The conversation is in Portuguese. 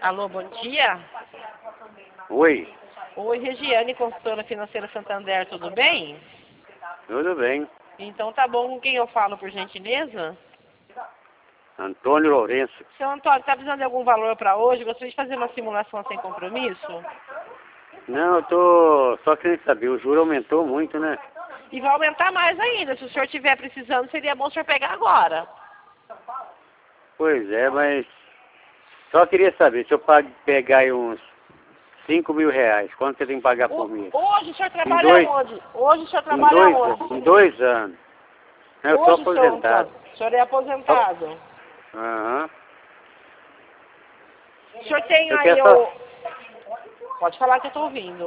Alô, bom dia. Oi, Oi, Regiane, consultora financeira Santander, tudo bem? tudo bem? Então tá bom, com quem eu falo, por gentileza? Antônio Lourenço. Seu Antônio, tá precisando de algum valor para hoje? Gostaria de fazer uma simulação sem compromisso? Não, eu tô só querendo saber, o juro aumentou muito, né? E vai aumentar mais ainda. Se o senhor estiver precisando, seria bom o senhor pegar agora. Pois é, mas só queria saber, se eu pegar aí uns 5.000 reais, quanto você tem que pagar por mês? Hoje o senhor Em trabalha dois, onde? Hoje o senhor em trabalha dois, onde? em 2 anos. Eu sou Hoje, seu aposentado. Antônio, o senhor é aposentado. Aham. O senhor tem Eu aí quero só... o... Pode falar que eu estou ouvindo.